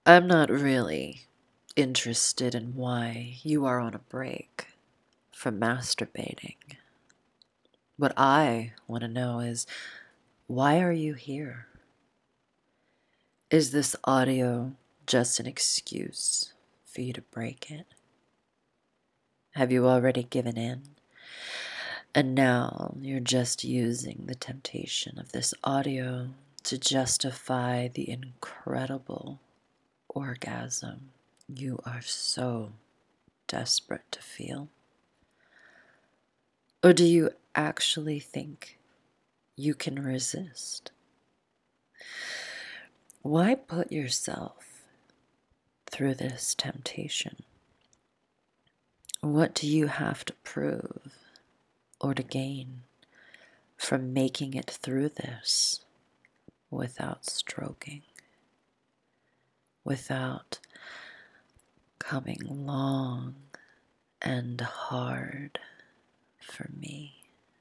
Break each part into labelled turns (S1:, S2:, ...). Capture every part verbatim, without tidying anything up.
S1: I'm not really interested in why you are on a break from masturbating. What I want to know is, why are you here? Is this audio just an excuse for you to break it? Have you already given in? And now you're just using the temptation of this audio to justify the incredible orgasm you are so desperate to feel? Or do you actually think you can resist? Why put yourself through this temptation? What do you have to prove or to gain from making it through this without stroking, without coming long and hard for me?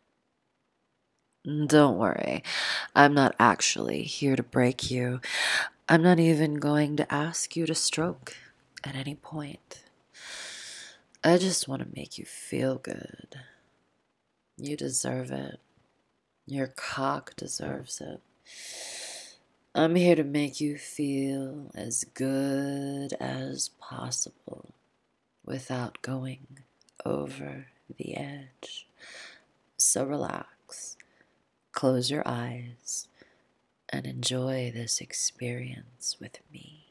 S1: Don't worry, I'm not actually here to break you. I'm not even going to ask you to stroke at any point. I just want to make you feel good. You deserve it. Your cock deserves it. I'm here to make you feel as good as possible without going over the edge. So relax, close your eyes, and enjoy this experience with me.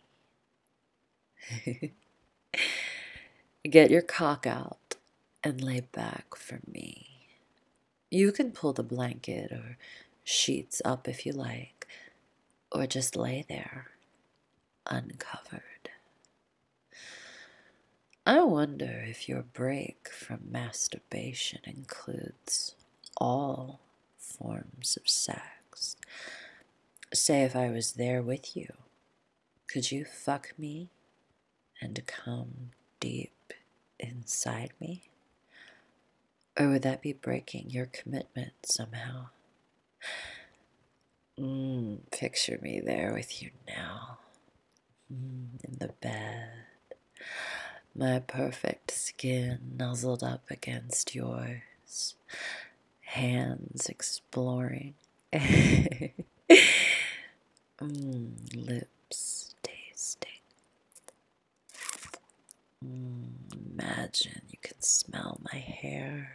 S1: Get your cock out and lay back for me. You can pull the blanket or sheets up if you like, or just lay there, uncovered. I wonder if your break from masturbation includes all forms of sex. Say if I was there with you, could you fuck me and come deep inside me? Or would that be breaking your commitment somehow? Mm, picture me there with you now, mm, in the bed, my perfect skin nuzzled up against yours, hands exploring, mm, lips tasting. Mm, imagine you can smell my hair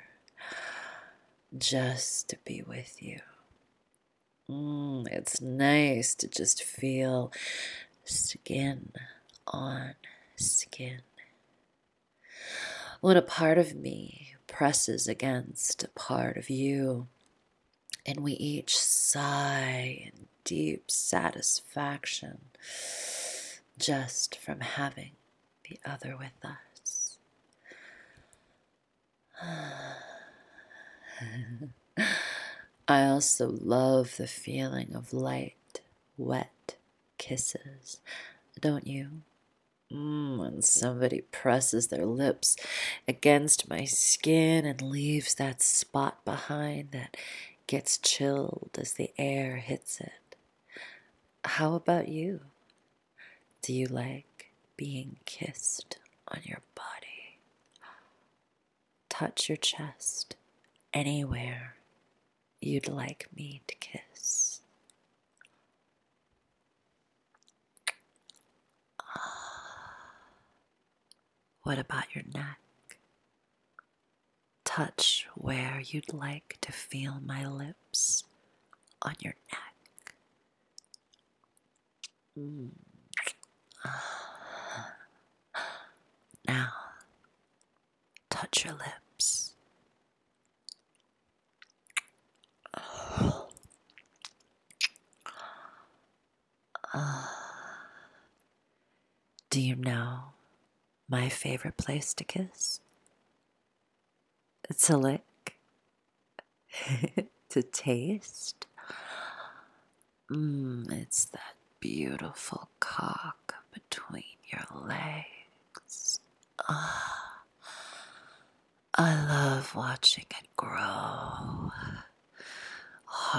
S1: just to be with you. Mm, it's nice to just feel skin on skin. When a part of me presses against a part of you, and we each sigh in deep satisfaction just from having the other with us. I also love the feeling of light, wet kisses, don't you? Mm, when somebody presses their lips against my skin and leaves that spot behind that gets chilled as the air hits it. How about you? Do you like being kissed on your body? Touch your chest anywhere you'd like me to kiss. What about your neck? Touch where you'd like to feel my lips on your neck. Mm. Now, touch your lips. Do you know my favorite place to kiss? To lick? To taste? Mmm, it's that beautiful cock between your legs. Ah, I love watching it grow,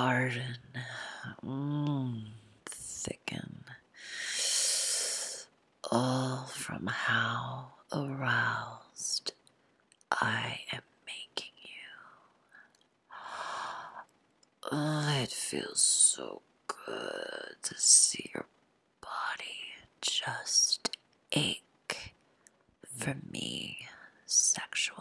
S1: harden, mmm, thicken. how aroused I am making you. Oh, it feels so good to see your body just ache for me sexually.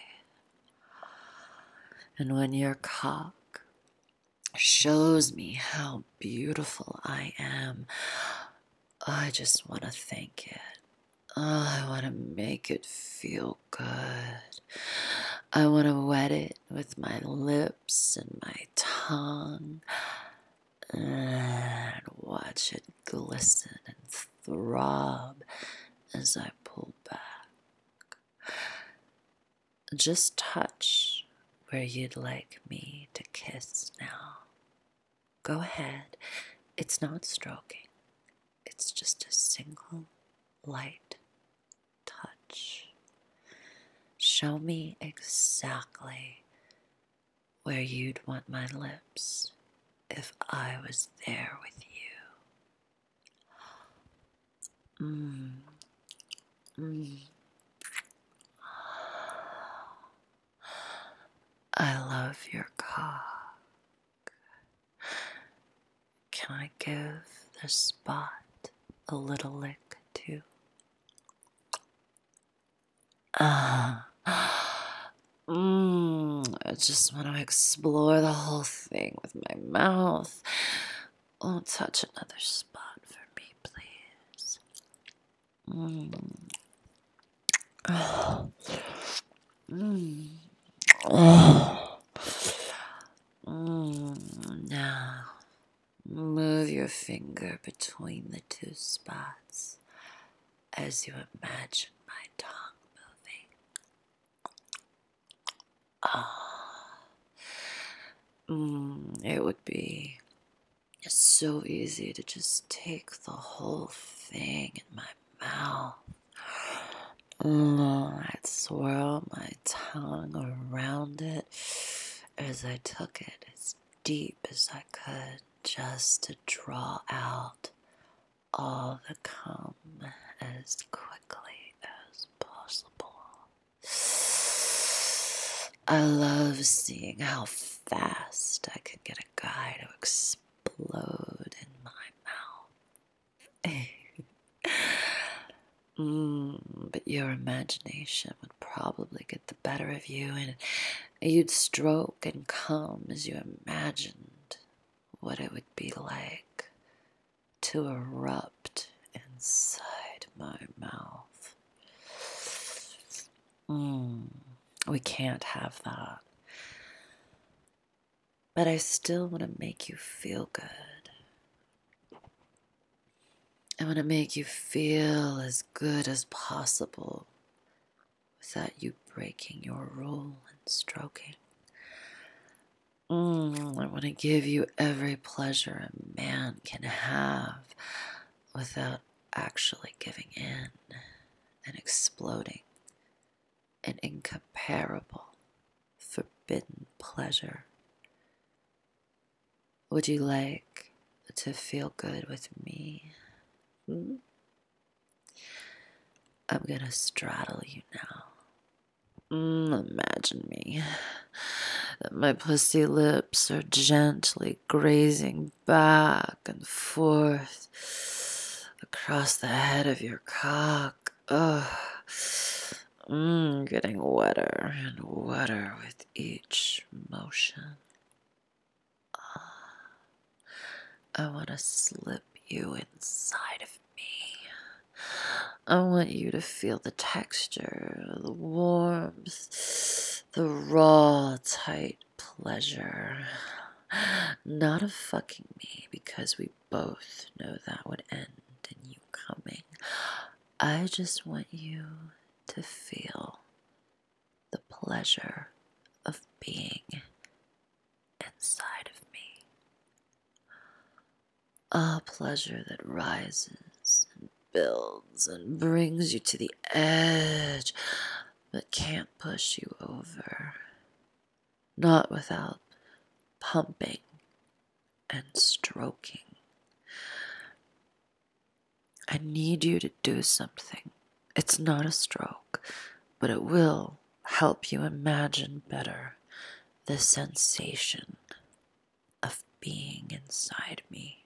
S1: And when your cock shows me how beautiful I am, I just want to thank it. Oh, I want to make it feel good. I want to wet it with my lips and my tongue and watch it glisten and throb as I pull back. Just touch where you'd like me to kiss now. Go ahead. It's not stroking. It's just a single light touch. Show me exactly where you'd want my lips if I was there with you. Mmm. Mmm. I love your cock. Can I give the spot a little lick too? Ah. Mmm. I just want to explore the whole thing with my mouth. Oh, touch another spot for me, please. Mmm. Oh. Mmm. Oh. Mm, now, move your finger between the two spots as you imagine my tongue moving. Ah, mm, it would be so easy to just take the whole thing in my mouth. Mm, I'd swirl my tongue around it as I took it as deep as I could, just to draw out all the cum as quickly as possible. I love seeing how fast I could get a guy to explode in my mouth. Mm, but your imagination would probably get the better of you, and you'd stroke and come as you imagined what it would be like to erupt inside my mouth. Mm, we can't have that. But I still want to make you feel good. I want to make you feel as good as possible without you breaking your rule and stroking. Mm, I want to give you every pleasure a man can have without actually giving in and exploding an incomparable, forbidden pleasure. Would you like to feel good with me? Hmm? I'm gonna straddle you now. Mm, imagine me. My pussy lips are gently grazing back and forth across the head of your cock. Ugh. Mm, getting wetter and wetter with each motion. I want to slip you inside of me. I want you to feel the texture, the warmth, the raw, tight pleasure. Not of fucking me, because we both know that would end in you coming. I just want you to feel the pleasure of being inside of me. A pleasure that rises and builds and brings you to the edge, but can't push you over. Not without pumping and stroking. I need you to do something It's not a stroke, but it will help you imagine better the sensation of being inside me.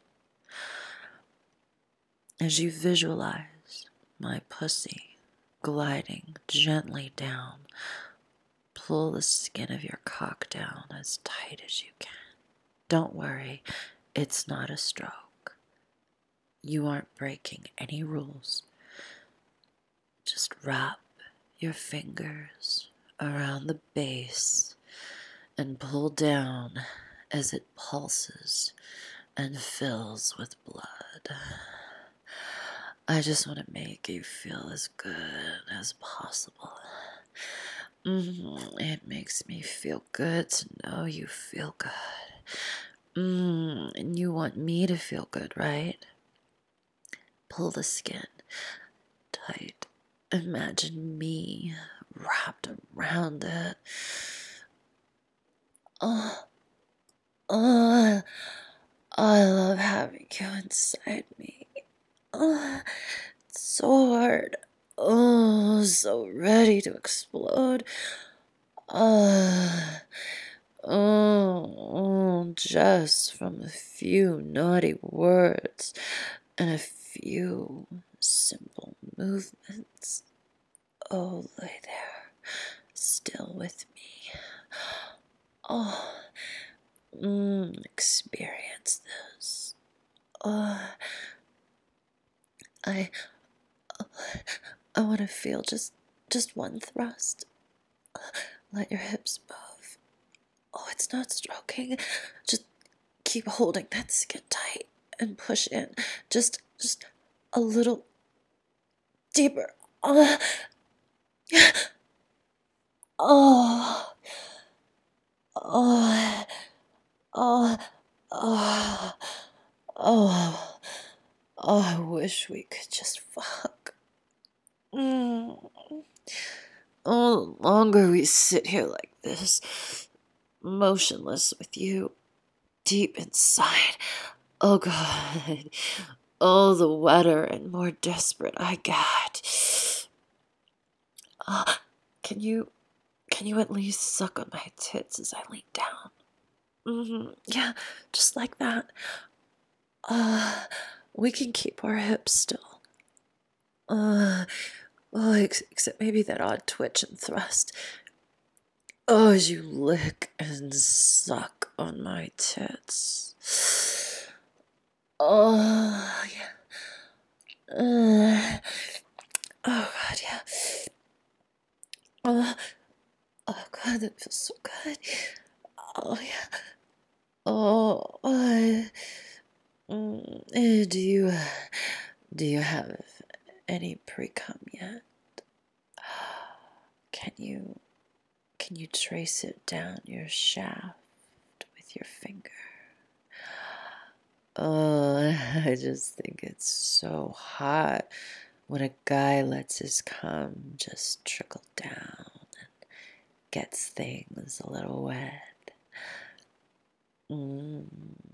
S1: As you visualize my pussy gliding gently down, pull the skin of your cock down as tight as you can. Don't worry, it's not a stroke. You aren't breaking any rules. Just wrap your fingers around the base and pull down as it pulses and fills with blood. I just want to make you feel as good as possible. Mm, it makes me feel good to know you feel good. Mm, and you want me to feel good, right? Pull the skin tight. Imagine me wrapped around it. Oh, oh, I love having you inside me. Oh, it's so hard. Oh, so ready to explode. Uh, oh, just from a few naughty words and a few simple movements. Oh, lay there, still with me. Oh, mm, experience this. Oh, I, I want to feel just, just one thrust. Let your hips move. Oh, it's not stroking. Just keep holding that skin tight and push in. Just, just a little deeper. Oh, oh, oh, oh, oh, oh, oh, I wish we could just fuck. Mm. Oh, the longer we sit here like this, motionless with you deep inside, oh God, oh, the wetter and more desperate I get. Uh, can you, can you at least suck on my tits as I lean down? Mm-hmm. Yeah, just like that. Uh, we can keep our hips still. Uh, oh, ex- except maybe that odd twitch and thrust. Oh, as you lick and suck on my tits. Oh, yeah. Uh, oh, God, yeah. Oh, oh, God, that feels so good. Oh, yeah. Oh, uh, mm, eh, do you, uh, do you have any pre-cum yet? Can you, can you trace it down your shaft with your finger? Oh, I just think it's so hot when a guy lets his cum just trickle down and gets things a little wet. Mm.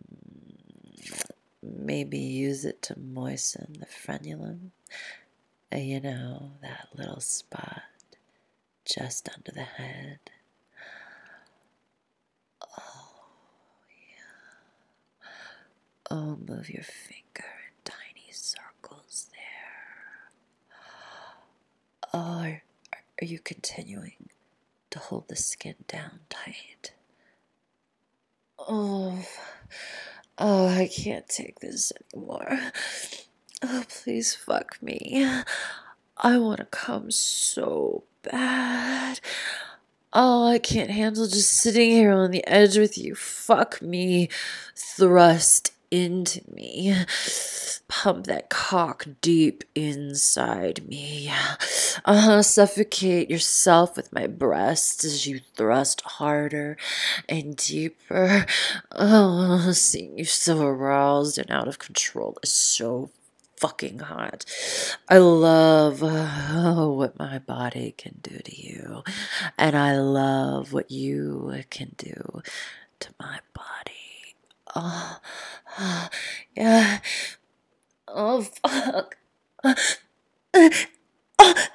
S1: Maybe use it to moisten the frenulum. Uh, You know, that little spot just under the head. Oh, yeah. Oh, move your finger in tiny circles there. Oh, are, are you continuing to hold the skin down tight? Oh, oh, I can't take this anymore. Oh, please fuck me. I want to come so bad. Oh, I can't handle just sitting here on the edge with you. Fuck me. Thrust into me. Pump that cock deep inside me. Uh-huh, suffocate yourself with my breasts as you thrust harder and deeper. Oh, seeing you so aroused and out of control is so fucking hot. I love uh, what my body can do to you, and I love what you can do to my body. Oh, oh yeah. Oh, fuck.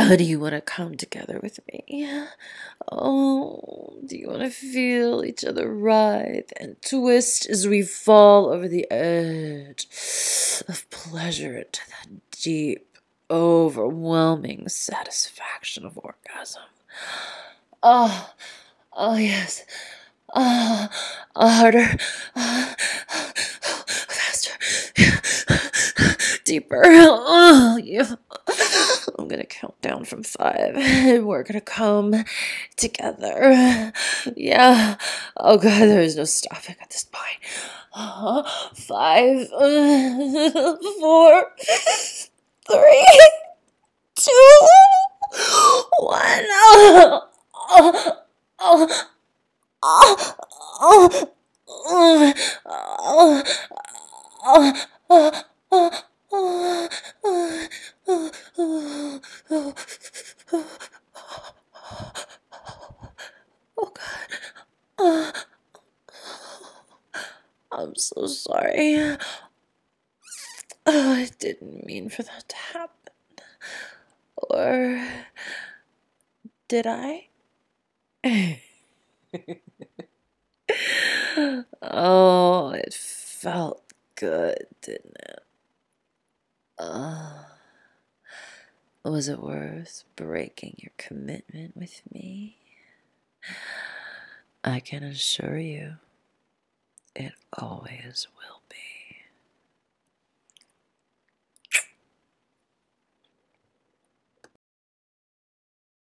S1: Uh, do you want to come together with me? Oh, do you want to feel each other writhe and twist as we fall over the edge of pleasure into that deep, overwhelming satisfaction of orgasm? Oh, oh yes. Ah, uh, harder, uh, faster, deeper. Oh, yeah. I'm gonna count down from five, and we're gonna come together. Yeah. Oh God, there is no stopping at this point. Uh, five, uh, four, three, two, one. Oh, oh, oh. Oh, oh, oh, oh, oh, oh, oh, oh, oh, oh, oh, oh God. Oh, I'm so sorry. Oh, I didn't mean for that to happen. Or did I? Oh, it felt good, didn't it? Oh, was it worth breaking your commitment with me? I can assure you, it always will